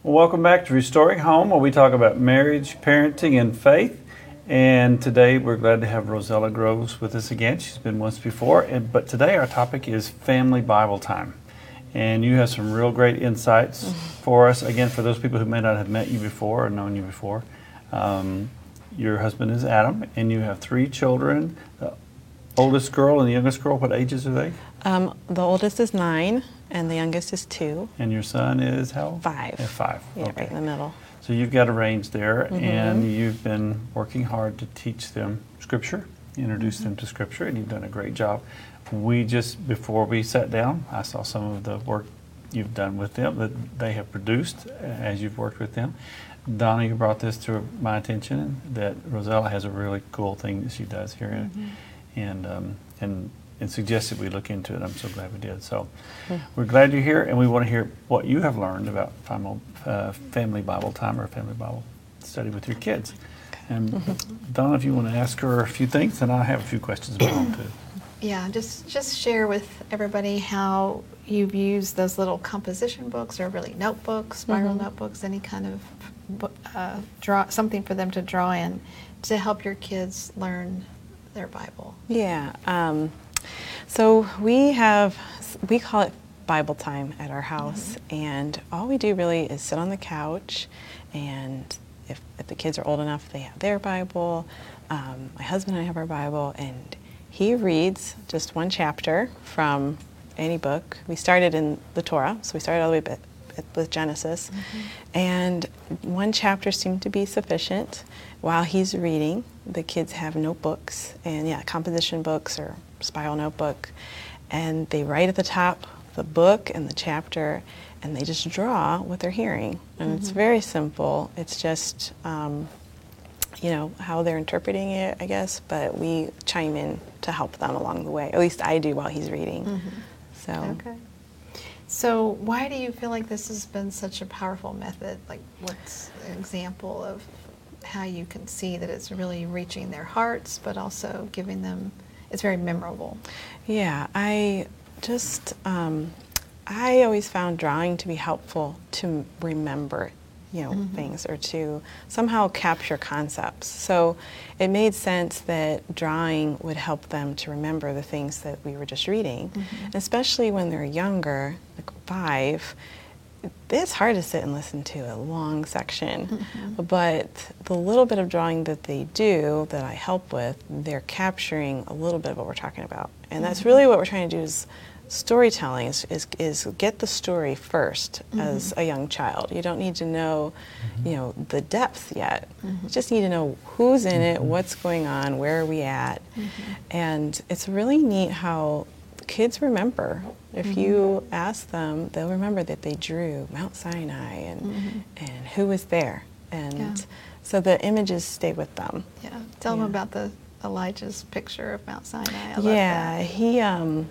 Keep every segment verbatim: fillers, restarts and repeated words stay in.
Well, welcome back to Restoring Home, where we talk about marriage, parenting, and faith. And today we're glad to have Rosella Groves with us again. She's been once before, and, but today our topic is Family Bible Time. And you have some real great insights mm-hmm. for us. Again, for those people who may not have met you before or known you before, um, your husband is Adam, and you have three children. The oldest girl and the youngest girl, what ages are they? Um, the oldest is nine, and the youngest is two. And your son is how? Five. Yeah, five. Yeah, okay. right in the middle. So you've got a range there, Mm-hmm. and you've been working hard to teach them Scripture, introduce Mm-hmm. them to Scripture, and you've done a great job. We just, before we sat down, I saw some of the work you've done with them that they have produced as you've worked with them. Donna, you brought this to my attention, that Rosella has a really cool thing that she does here, mm-hmm. and um, and and suggested we look into it. I'm so glad we did. So mm-hmm. we're glad you're here, and we want to hear what you have learned about family, uh, family Bible time or family Bible study with your kids. And mm-hmm. Donna, if you want to ask her a few things, and I have a few questions about them too. Yeah, just just share with everybody how you've used those little composition books, or really notebooks, spiral mm-hmm. notebooks, any kind of uh, draw something for them to draw in to help your kids learn their Bible. Yeah. Um, so we have we call it Bible time at our house, mm-hmm. and all we do really is sit on the couch, and if if the kids are old enough, they have their Bible. Um, my husband and I have our Bible, and he reads just one chapter from any book. We started in the Torah, so we started all the way with Genesis, mm-hmm. and one chapter seemed to be sufficient. While he's reading, the kids have notebooks, and yeah, composition books or spiral notebook, and they write at the top the book and the chapter, and they just draw what they're hearing. And mm-hmm. it's very simple. It's just um, you know, how they're interpreting it, I guess, but we chime in to help them along the way. At least I do while he's reading. Mm-hmm. So. Okay. So why do you feel like this has been such a powerful method? Like, what's an example of how you can see that it's really reaching their hearts, but also giving them, it's very memorable? Yeah, I just, um, I always found drawing to be helpful to remember you know, mm-hmm. things, or to somehow capture concepts. So it made sense that drawing would help them to remember the things that we were just reading, mm-hmm. especially when they're younger, like five. It's hard to sit and listen to a long section, mm-hmm. but the little bit of drawing that they do, that I help with, they're capturing a little bit of what we're talking about. And that's mm-hmm. really what we're trying to do is storytelling is, is is get the story first mm-hmm. as a young child. You don't need to know, mm-hmm. you know, the depth yet. Mm-hmm. You just need to know who's in it, what's going on, where are we at. Mm-hmm. And it's really neat how kids remember. If mm-hmm. you ask them, they'll remember that they drew Mount Sinai and mm-hmm. and who was there. And yeah. so the images stay with them. Yeah. Tell yeah. them about the Elijah's picture of Mount Sinai. I love yeah, that. he um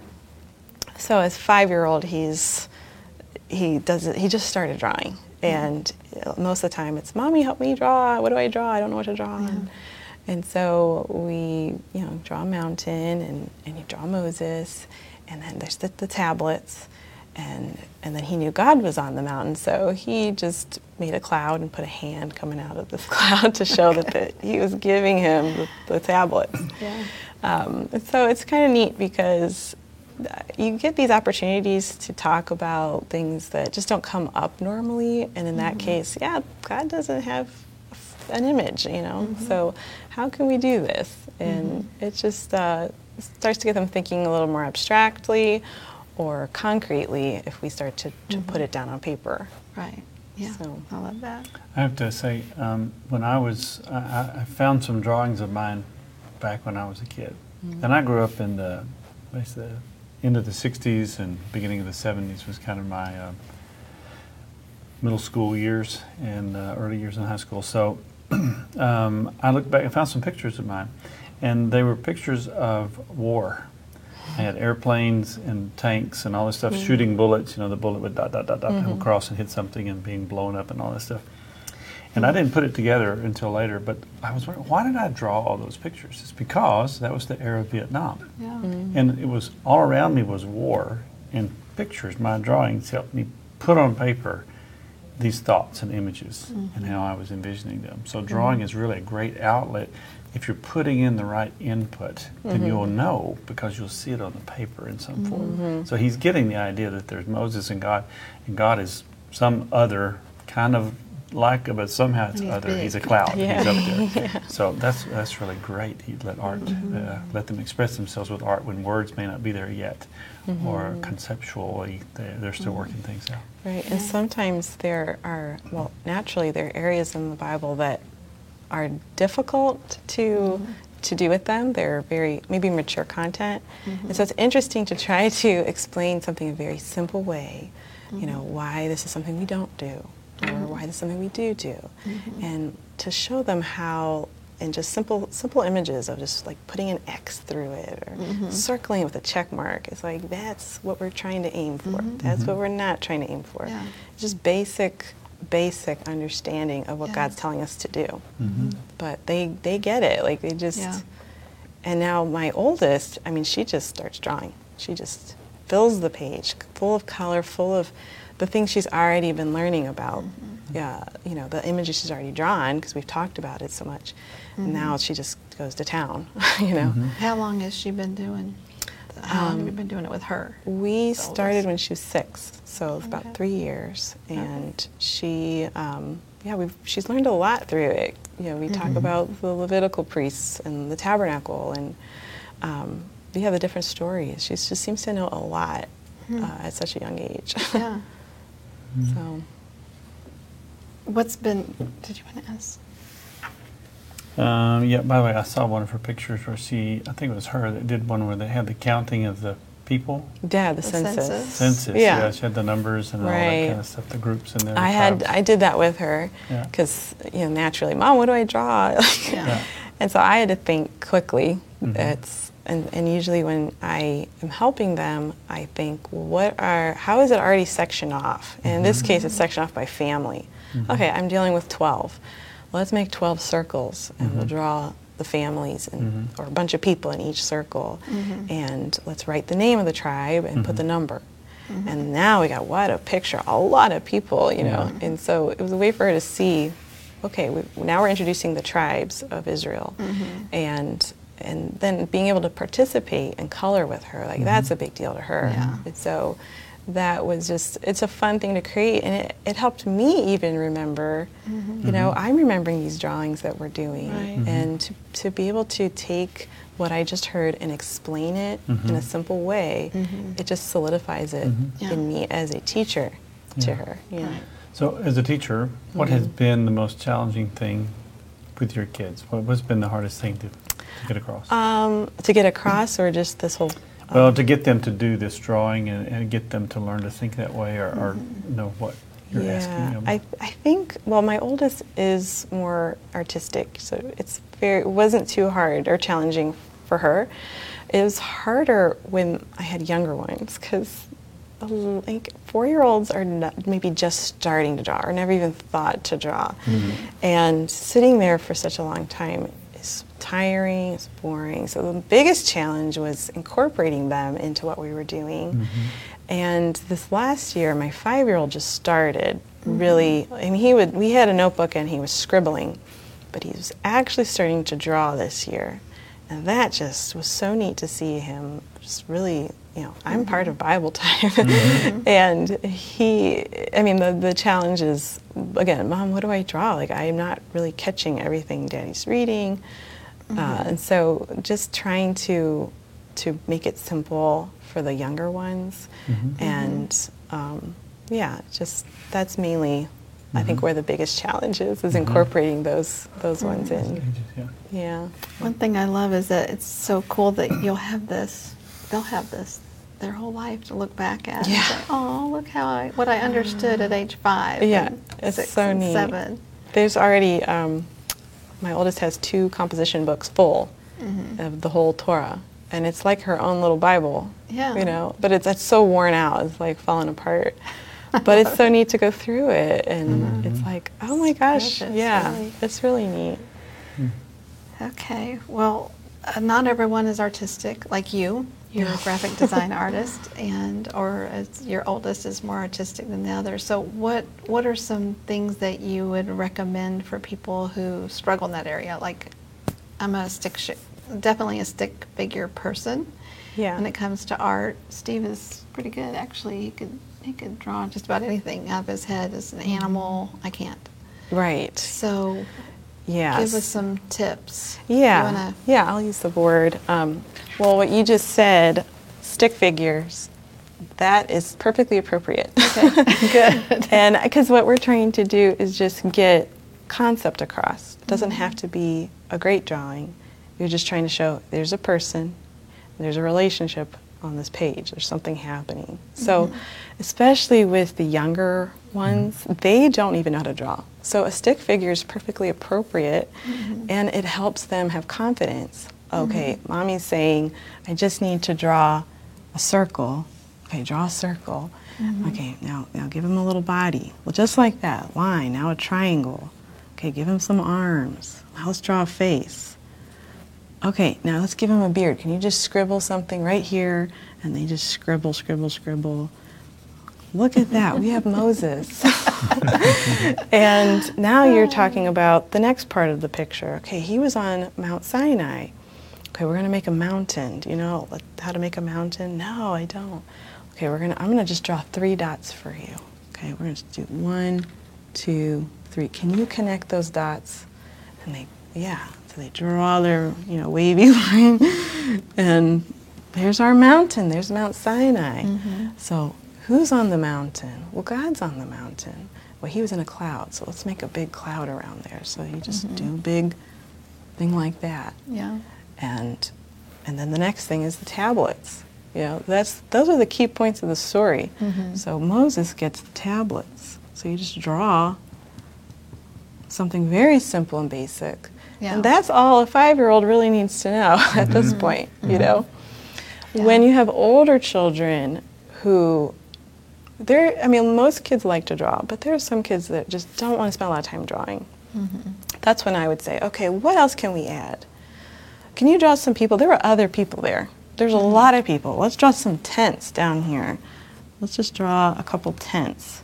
So as five-year-old, he's he does it, he just started drawing, and mm-hmm. most of the time it's, "Mommy, help me draw. What do I draw? I don't know what to draw." Yeah. And, and so we, you know, draw a mountain, and, and you draw Moses, and then there's the, the tablets, and and then he knew God was on the mountain, so he just made a cloud and put a hand coming out of this cloud to show okay. that the, he was giving him the, the tablets. Yeah. Um, and so it's kind of neat because you get these opportunities to talk about things that just don't come up normally, and in that mm-hmm. case, yeah, God doesn't have an image, you know, mm-hmm. so how can we do this? And mm-hmm. it just uh, starts to get them thinking a little more abstractly or concretely if we start to, to mm-hmm. put it down on paper. Right, yeah, so, I love that. I have to say, um, when I was, I, I found some drawings of mine back when I was a kid, mm-hmm. and I grew up in the, what's the end of the sixties and beginning of the seventies was kind of my uh, middle school years and uh, early years in high school. So um, I looked back and found some pictures of mine, and they were pictures of war. I had airplanes and tanks and all this stuff, mm-hmm. shooting bullets. You know, the bullet would dot, dot, dot, dot, mm-hmm. come across and hit something and being blown up and all this stuff. And I didn't put it together until later, but I was wondering, why did I draw all those pictures? It's because that was the era of Vietnam. Yeah. Mm-hmm. And it was, all around me was war, and pictures, my drawings helped me put on paper these thoughts and images and how I was envisioning them. So drawing is really a great outlet. If you're putting in the right input, then you'll know because you'll see it on the paper in some form. So he's getting the idea that there's Moses and God, and God is some other kind of like, but somehow it's And he's other. big. He's a cloud. Yeah. He's up there. So that's that's really great. He let art uh, let them express themselves with art when words may not be there yet, or conceptually they, they're still working things out. Right, and sometimes there are, well, naturally there are areas in the Bible that are difficult to to do with them. They're very, maybe mature content. And so it's interesting to try to explain something in a very simple way, you know, why this is something we don't do, or why this is something we do do. And to show them how, in just simple simple images of just like putting an X through it or circling it with a check mark. It's like, that's what we're trying to aim for. That's what we're not trying to aim for. Yeah. Just basic, basic understanding of what Yeah. God's telling us to do. Mm-hmm. But they, they get it. Like they just, Yeah. and now my oldest, I mean, she just starts drawing. She just fills the page full of color, full of the things she's already been learning about. Yeah, you know, the images she's already drawn because we've talked about it so much. And now she just goes to town, you know. How long has she been doing? How long have you Um, been doing it with her? We The started oldest. when she was six, so it's about Okay. three years. And she, um, yeah, we've, she's learned a lot through it. You know, we talk about the Levitical priests and the tabernacle and, um, yeah, the different stories. She just seems to know a lot uh, at such a young age. Yeah. So, What's been, did you want to ask? Um, yeah, by the way, I saw one of her pictures where she, I think it was her that did one where they had the counting of the people. yeah, the, The census. census. Census, Yeah. yeah. She had the numbers and all that Right. kind of stuff, the groups in there. the I had, tribes. I did that with her Yeah. because, you know, naturally, Mom, what do I draw? Yeah. Yeah. And so I had to think quickly. Mhm. It's and, and usually when I am helping them, I think, well, what are how is it already sectioned off? And in this case, it's sectioned off by family. Okay, I'm dealing with twelve. Well, let's make twelve circles, and we'll draw the families and or a bunch of people in each circle, and let's write the name of the tribe and put the number. And now we got what a picture, a lot of people, you know. And so it was a way for her to see, okay, we, now we're introducing the tribes of Israel, and and then being able to participate and color with her, like that's a big deal to her. Yeah. And so that was just, it's a fun thing to create, and it, it helped me even remember, you know, I'm remembering these drawings that we're doing, Right. and to, to be able to take what I just heard and explain it in a simple way, it just solidifies it Yeah. in me as a teacher to her. You know. Right. So, as a teacher, what has been the most challenging thing with your kids? What, what's been the hardest thing to, to get across? Um, to get across, or just this whole. well, to get them to do this drawing and, and get them to learn to think that way, or, or know what you're asking them. I, I think, well, my oldest is more artistic, so it's very, it wasn't too hard or challenging for her. It was harder when I had younger ones, because like four-year-olds are not, maybe just starting to draw or never even thought to draw. And sitting there for such a long time is tiring, it's boring. So the biggest challenge was incorporating them into what we were doing. And this last year, my five-year-old just started really, I mean, he would, we had a notebook and he was scribbling, but he was actually starting to draw this year. And that just was so neat to see him just really, you know, I'm part of Bible time. And he, I mean, the, the challenge is, again, Mom, what do I draw? Like, I'm not really catching everything Daddy's reading. Uh, and so just trying to, to make it simple for the younger ones. And um, yeah, just that's mainly, I think, where the biggest challenge is, is incorporating those, those ones in. Ages, yeah. Yeah. One thing I love is that it's so cool that you'll have this, they'll have this their whole life to look back at Yeah. and say, oh, look how I, what I understood at age five Yeah, and it's six so and neat. seven. There's already, um, my oldest has two composition books full of the whole Torah. And it's like her own little Bible, Yeah. you know, but it's, it's so worn out, it's like falling apart. But it's so neat to go through it, and it's like, oh my gosh, precious, yeah, really. it's really neat. Okay, well, uh, not everyone is artistic like you. You're a graphic design artist, and or as your oldest is more artistic than the other. So what what are some things that you would recommend for people who struggle in that area? Like, I'm a stick sh- definitely a stick figure person. Yeah. When it comes to art, Steve is pretty good. Actually, he could he could draw just about anything out of his head as an animal. I can't. Right. So Yes. give us some tips. Yeah. You wanna, Yeah, I'll use the board. Um, well, what you just said, stick figures, that is perfectly appropriate. Okay, good. And because what we're trying to do is just get concept across. It doesn't have to be a great drawing. You're just trying to show there's a person, there's a relationship on this page, there's something happening. So especially with the younger ones, they don't even know how to draw. So a stick figure is perfectly appropriate, and it helps them have confidence. Okay, mommy's saying, I just need to draw a circle. Okay, draw a circle. Okay, now, now give him a little body. Well, just like that, line, now a triangle. Okay, give him some arms. Now let's draw a face. Okay, now let's give him a beard. Can you just scribble something right here? And they just scribble, scribble, scribble. Look at that, we have Moses. And now you're talking about the next part of the picture. Okay, he was on Mount Sinai. Okay, we're gonna make a mountain. Do you know like, how to make a mountain? No, I don't. Okay, we're gonna, I'm gonna just draw three dots for you. Okay, we're gonna just do one, two, three. Can you connect those dots? And they, yeah, so they draw their, you know, wavy line. And there's our mountain, there's Mount Sinai. So who's on the mountain? Well, God's on the mountain. Well, he was in a cloud, so let's make a big cloud around there. So you just do a big thing like that. Yeah. And and then the next thing is the tablets. You know, that's those are the key points of the story. So Moses gets the tablets. So you just draw something very simple and basic. Yeah. And that's all a five-year-old really needs to know at this point, you know. Yeah. When you have older children who they're I mean most kids like to draw, but there are some kids that just don't want to spend a lot of time drawing. That's when I would say, okay, what else can we add? Can you draw some people? There were other people there. There's a lot of people. Let's draw some tents down here. Let's just draw a couple tents.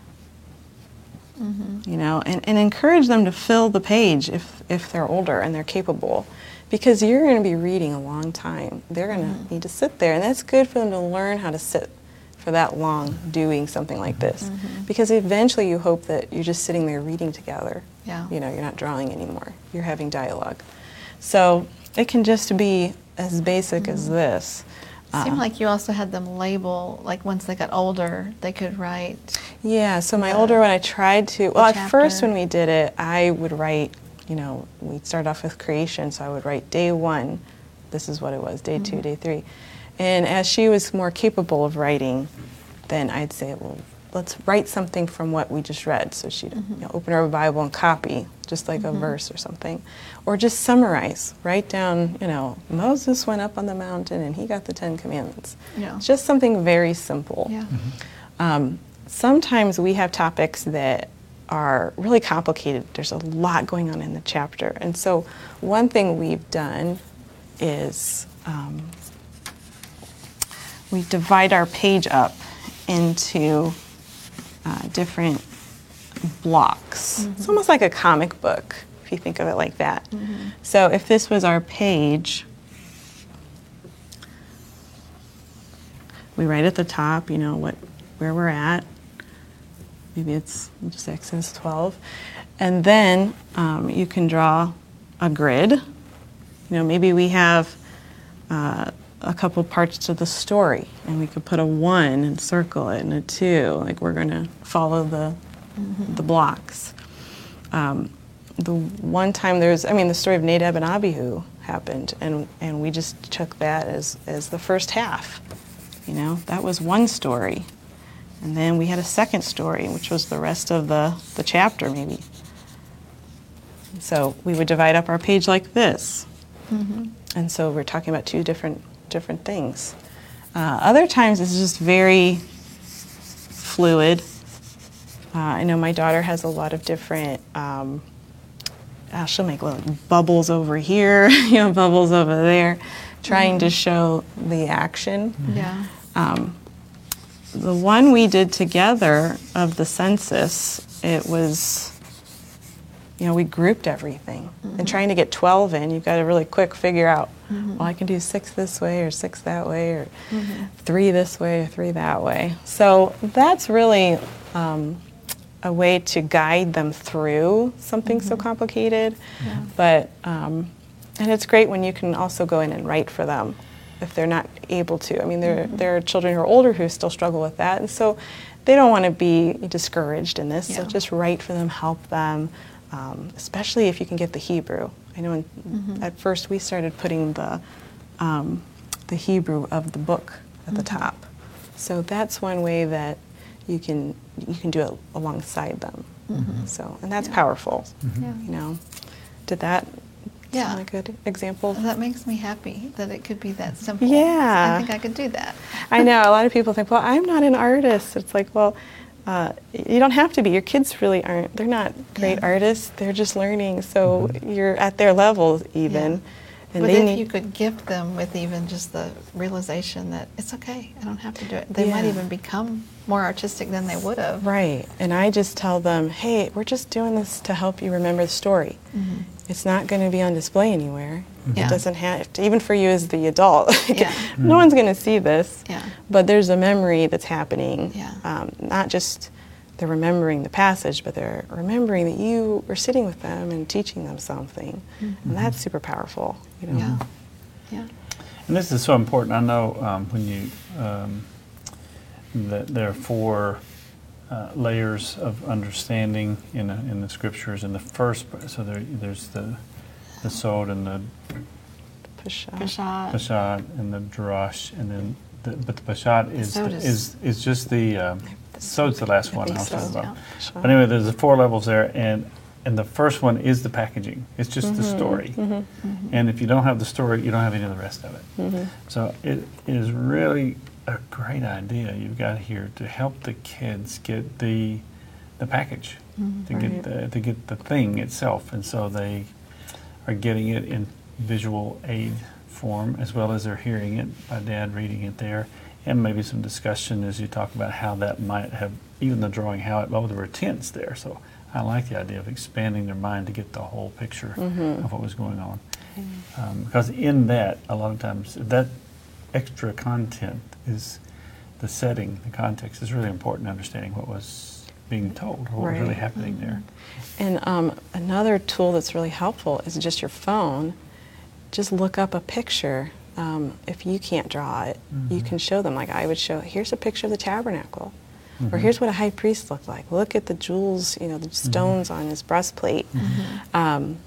You know, and, and encourage them to fill the page if, if they're older and they're capable. Because you're going to be reading a long time. They're going to need to sit there. And that's good for them to learn how to sit for that long doing something like this. Because eventually you hope that you're just sitting there reading together. Yeah. You know, you're not drawing anymore. You're having dialogue. So it can just be as basic as this. It seemed like you also had them label, like once they got older, they could write. Yeah, so my the- older one I tried to, well, at first chapter. when we did it, I would write, you know, we'd start off with creation, so I would write day one, this is what it was, day two, day three. And as she was more capable of writing, then I'd say, well, let's write something from what we just read. So she'd you know, open her Bible and copy, just like a verse or something. Or just summarize, write down, you know, Moses went up on the mountain and he got the Ten Commandments. Yeah. It's just something very simple. Yeah. Um, sometimes we have topics that are really complicated. There's a lot going on in the chapter. And so one thing we've done is um, we divide our page up into uh, different blocks. It's almost like a comic book, if you think of it like that. So if this was our page, we write at the top, you know, what where we're at. Maybe it's we'll just Exodus twelve. And then um, you can draw a grid. You know, maybe we have uh, a couple parts to the story, and we could put a one and circle it, and a two, like we're going to follow the the blocks. Um, the one time there's, I mean, the story of Nadab and Abihu happened, and and we just took that as as the first half. You know, that was one story. And then we had a second story, which was the rest of the, the chapter, maybe. So we would divide up our page like this. And so we're talking about two different different things. Uh, other times it's just very fluid. Uh, I know my daughter has a lot of different um, uh, she'll make little bubbles over here, you know, bubbles over there, trying to show the action. Yeah. Um, the one we did together of the census, it was, you know, we grouped everything. And trying to get twelve in, you've got to really quick figure out, well, I can do six this way or six that way or three this way or three that way. So that's really um, a way to guide them through something so complicated. Yeah. But, um, and it's great when you can also go in and write for them if they're not able to. I mean, there, there are children who are older who still struggle with that. And so they don't want to be discouraged in this. So Yeah. just write for them, help them. Um, especially if you can get the Hebrew. I know in, Mm-hmm. at first we started putting the um, the Hebrew of the book at the top. So that's one way that you can you can do it alongside them. So and that's Yeah. powerful. Yeah. You know, did that Yeah. sound like a good example? That makes me happy that it could be that simple. Yeah. I think I could do that. I know a lot of people think, well, I'm not an artist. It's like, well. Uh, you don't have to be. Your kids really aren't. They're not great Yeah. artists. They're just learning. So you're at their level even. Yeah. And But they if need, you could gift them with even just the realization that it's okay, I don't have to do it, they might Yeah. even become more artistic than they would have. right. And I just tell them, hey, we're just doing this to help you remember the story. It's not going to be on display anywhere. Yeah. It doesn't have to, even for you as the adult. Yeah. No one's going to see this. Yeah. But there's a memory that's happening. Yeah. Um, not just they're remembering the passage, but they're remembering that you were sitting with them and teaching them something. And that's super powerful. You know? Yeah. Yeah. And this is so important. I know um, when you, um, that there are four uh, layers of understanding in, a, in the scriptures. And the first, so there, there's the, the Sod and the Peshat. Peshat. Peshat and the Drash, and then, the, but the Peshat is, Sod is- is, is just the, um, Sod's the last I one think I was so. talking about. Yeah. Peshat. But anyway, there's the four levels there, and and the first one is the packaging. It's just the story. And if you don't have the story, you don't have any of the rest of it. So it is really a great idea you've got here to help the kids get the the package, to Right. get the to get the thing itself, and so they are getting it in visual aid form as well as they're hearing it by Dad reading it there. And maybe some discussion as you talk about how that might have, even the drawing, how it, oh, there were tents there. So I like the idea of expanding their mind to get the whole picture of what was going on. Um, because in that, a lot of times, that extra content is the setting, the context is really important in understanding what was being told or what was really Right. happening there. And um, another tool that's really helpful is just your phone. Just look up a picture. Um, if you can't draw it, you can show them. Like I would show, here's a picture of the tabernacle. Or here's what a high priest looked like. Look at the jewels, you know, the stones on his breastplate. Um,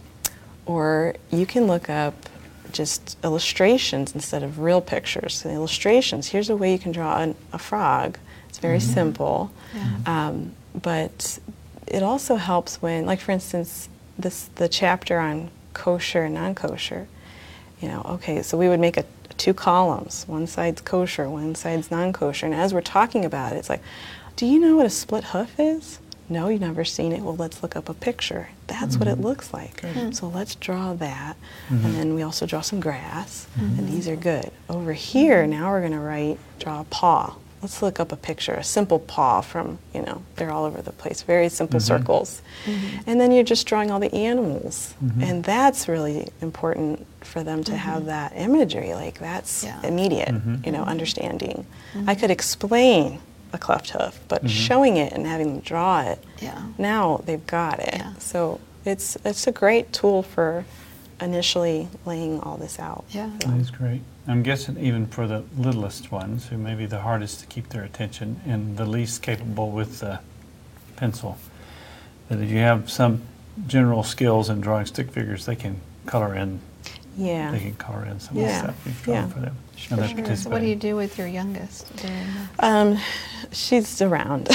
or you can look up just illustrations instead of real pictures. So the illustrations, here's a way you can draw an, a frog. It's very simple. Yeah. Um, but it also helps when, like for instance, this the chapter on kosher and non-kosher. You know, okay, so we would make a two columns. One side's kosher, one side's non-kosher. And as we're talking about it, it's like, do you know what a split hoof is? No, you've never seen it. Well, let's look up a picture. That's what it looks like. So let's draw that. And then we also draw some grass. And these are good. Over here, now we're going to write, draw a paw. Let's look up a picture, a simple paw from, you know, they're all over the place, very simple circles. And then you're just drawing all the animals. And that's really important for them to have that imagery. Like that's Yeah. immediate, you know, understanding. I could explain a cleft hoof, but showing it and having them draw it, Yeah. now they've got it. Yeah. So it's it's a great tool for initially laying all this out. Yeah. That is great. I'm guessing even for the littlest ones, who may be the hardest to keep their attention and the least capable with the pencil, that if you have some general skills in drawing stick figures, they can color in. Yeah. They can color in some Yeah. of the stuff you've drawn Yeah. for them. Sure. And they're Sure. So what do participating. you do with your youngest during the Um, she's around.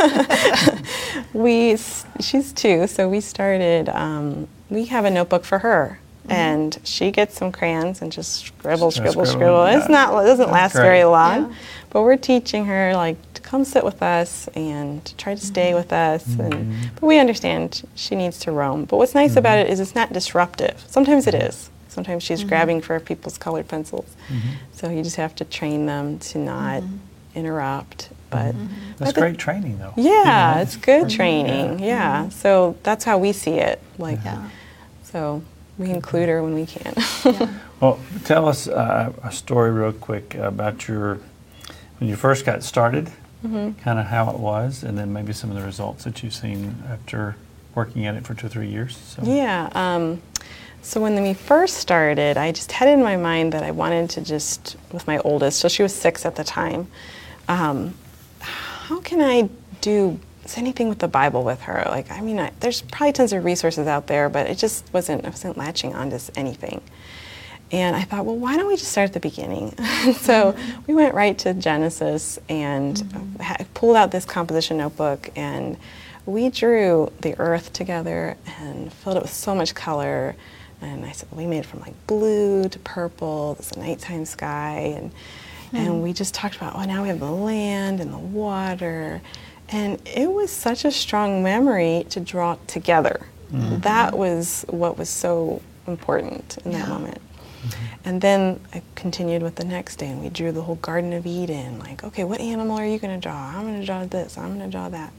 we, s- she's two, so we started. Um, we have a notebook for her, and she gets some crayons and just scribble, Just scribble, scribble, scribble. yeah. It's not. It doesn't That's last great. very long, Yeah. but we're teaching her like come sit with us and try to stay with us. Mm-hmm. And but we understand she needs to roam. But what's nice Mm-hmm. about it is it's not disruptive. Sometimes it is. Sometimes she's Mm-hmm. grabbing for people's colored pencils. Mm-hmm. So you just have to train them to not Mhm. interrupt. But That's but the- great training, though. Yeah, You know? it's good Mhm. training. Yeah. So that's how we see it. Like, Yeah. so we include her when we can. Yeah. Well, tell us uh, a story real quick about your when you first got started, Mm-hmm. kind of how it was, and then maybe some of the results that you've seen after working at it for two or three years. So. Yeah. Um, so when we first started, I just had it in my mind that I wanted to just, with my oldest, so she was six at the time, um, how can I do anything with the Bible with her? Like, I mean, I, there's probably tons of resources out there, but it just wasn't, I wasn't latching onto anything. And I thought, well, why don't we just start at the beginning? So Mm-hmm. we went right to Genesis and Mm-hmm. ha- pulled out this composition notebook, and we drew the earth together and filled it with so much color. And I said, we made it from like blue to purple, this nighttime sky. And, and we just talked about, oh, now we have the land and the water. And it was such a strong memory to draw together. That was what was so important in that Yeah. moment. And then I continued with the next day, and we drew the whole Garden of Eden. Like, okay, what animal are you going to draw? I'm going to draw this. I'm going to draw that.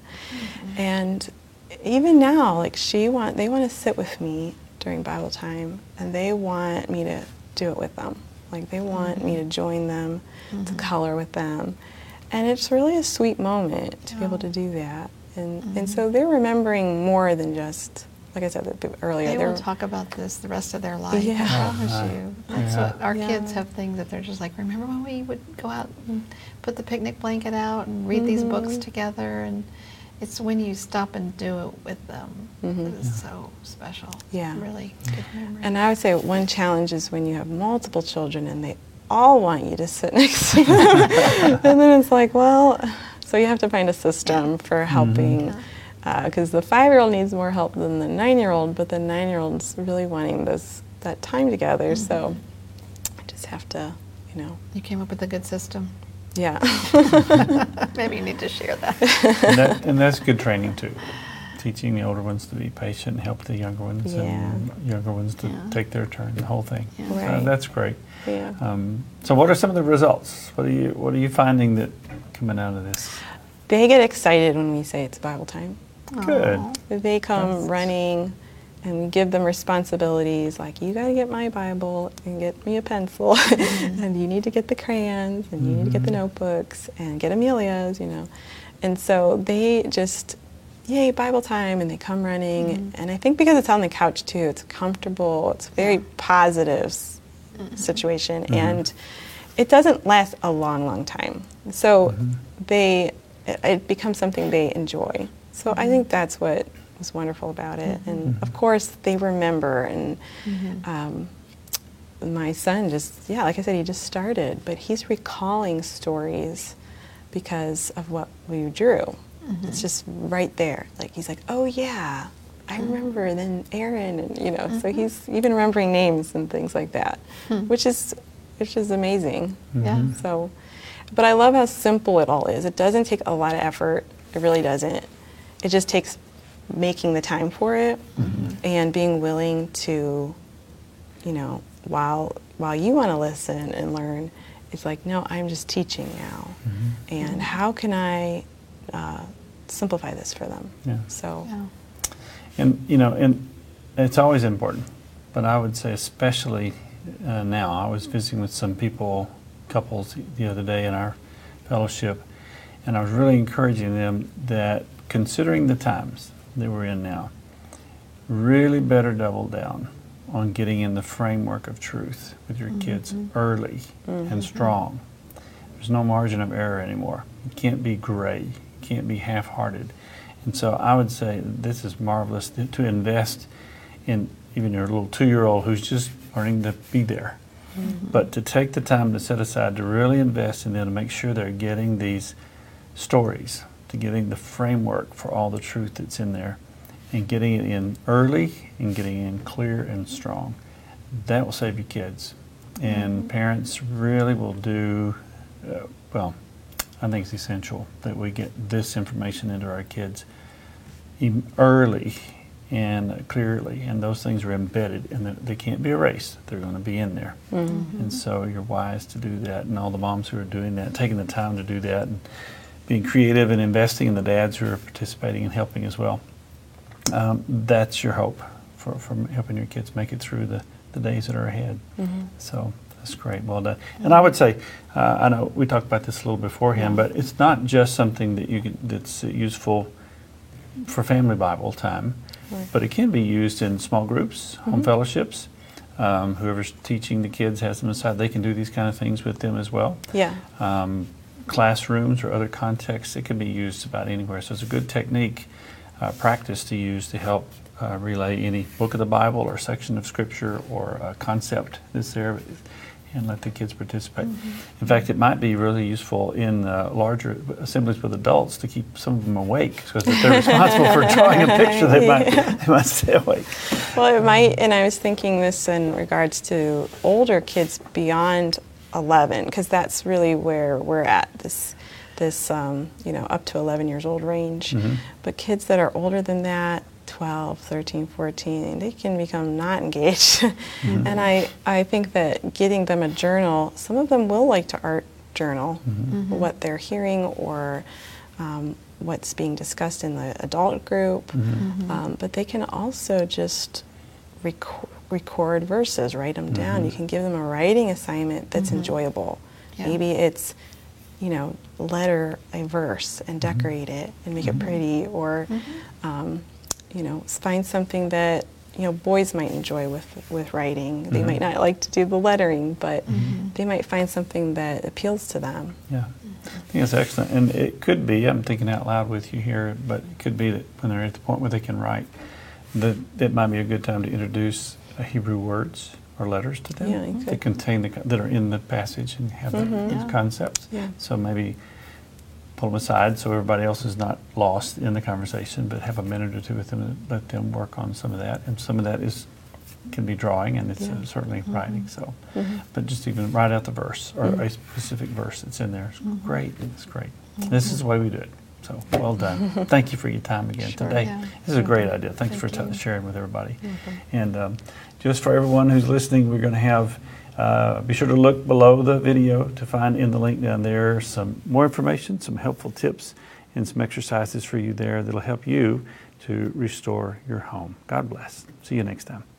And even now, like she want, they want to sit with me during Bible time, and they want me to do it with them. Like they want me to join them, to color with them, and it's really a sweet moment to be able to do that. And and so they're remembering more than just, like I said earlier. They they're will talk about this the rest of their life. Yeah. I promise Oh, you. That's yeah. what our Yeah. kids have things that they're just like, remember when we would go out and put the picnic blanket out and read these books Mhm. together? And it's when you stop and do it with them. Mhm. It's so special. Yeah. Really good memory. And I would say one challenge is when you have multiple children and they all want you to sit next to them. And then it's like, well, so you have to find a system for helping. Because the five-year-old needs more help than the nine-year-old, but the nine-year-old's really wanting this that time together. So I just have to, you know, You came up with a good system. yeah. Maybe you need to share that. and, that, and that's good training too. Teaching the older ones to be patient, help the younger ones, and younger ones to Yeah. take their turn. The whole thing. Yeah. So Right. that's great. Yeah. Um, so, what are some of the results? What are you What are you finding that coming out of this? They get excited when we say it's Bible time. Good. Aw. They come That's- running, and we give them responsibilities like, you got to get my Bible and get me a pencil, and you need to get the crayons, and you need to get the notebooks, and get Amelia's, you know. And so they just, yay, Bible time, and they come running. And I think because it's on the couch too, it's comfortable, it's a very positive s- situation, and it doesn't last a long, long time. So they, it, it becomes something they enjoy. So I think that's what was wonderful about it. And of course, they remember. And um, my son just, yeah, like I said, he just started, but he's recalling stories because of what we drew. It's just right there. Like he's like, oh yeah, I remember. And then Aaron, and you know, so he's even remembering names and things like that, which is which is amazing. Yeah. So, but I love how simple it all is. It doesn't take a lot of effort. It really doesn't. It just takes making the time for it and being willing to, you know, while while you want to listen and learn, it's like, no, I'm just teaching now. And how can I uh, simplify this for them? Yeah. So, Yeah. And you know, and it's always important, but I would say especially uh, now. I was visiting with some people, couples, the other day in our fellowship, and I was really encouraging them that, considering the times that we're in now, really better double down on getting in the framework of truth with your kids early and strong. There's no margin of error anymore. It can't be gray. It can't be half-hearted. And so I would say this is marvelous to, to invest in even your little two-year-old who's just learning to be there. But to take the time to set aside to really invest in them, to make sure they're getting these stories, to getting the framework for all the truth that's in there, and getting it in early and getting it in clear and strong. That will save your kids. And parents really will do, uh, well, I think it's essential that we get this information into our kids em- early and clearly, and those things are embedded, and that they can't be erased. They're going to be in there. Mm-hmm. And so you're wise to do that, and all the moms who are doing that, taking the time to do that, and being creative and investing, and the dads who are participating and helping as well. Um, that's your hope for, for helping your kids make it through the, the days that are ahead. Mm-hmm. So that's great. Well done. And I would say, uh, I know we talked about this a little beforehand, but it's not just something that you can, that's useful for family Bible time, Right. but it can be used in small groups, home Mm-hmm. fellowships. Um, whoever's teaching the kids has them aside. They can do these kind of things with them as well. Yeah. Um, classrooms or other contexts, it can be used about anywhere. So it's a good technique, uh, practice to use to help uh, relay any book of the Bible or section of Scripture or a concept that's there, and let the kids participate. Mm-hmm. In fact, it might be really useful in uh, larger assemblies with adults to keep some of them awake, because if they're responsible for drawing a picture, they might, they might stay awake. Well, it might, and I was thinking this in regards to older kids beyond eleven, because that's really where we're at, this, this um, you know, up to eleven years old range. Mhm. But kids that are older than that, twelve, thirteen, fourteen, they can become not engaged. Mhm. And I, I think that getting them a journal, some of them will like to art journal Mhm. what they're hearing or um, what's being discussed in the adult group. Mhm. Um, but they can also just record, record verses, write them down. Mhm. You can give them a writing assignment that's Mhm. enjoyable. Yeah. Maybe it's, you know, letter a verse and decorate it and make it pretty, or, um, you know, find something that, you know, boys might enjoy with, with writing. They Mhm. might not like to do the lettering, but Mhm. they might find something that appeals to them. Yeah, I think that's excellent. And it could be, I'm thinking out loud with you here, but it could be that when they're at the point where they can write, that it might be a good time to introduce uh, Hebrew words or letters to them Yeah, you that could. contain the, that are in the passage and have the- Mhm. these Yeah. concepts. Yeah. So maybe pull them aside so everybody else is not lost in the conversation, but have a minute or two with them and let them work on some of that. And some of that is can be drawing, and it's Yeah. uh, certainly writing. So, Mhm. but just even write out the verse or Mhm. a specific verse that's in there. It's great. It's great. This is the way we do it. So well done. Thank you for your time again Sure. today. Yeah. This is a great idea. Thanks Thank for t- you. sharing with everybody. Mhm. And um, just for everyone who's listening, we're going to have, uh, be sure to look below the video to find in the link down there some more information, some helpful tips, and some exercises for you there that'll help you to restore your home. God bless. See you next time.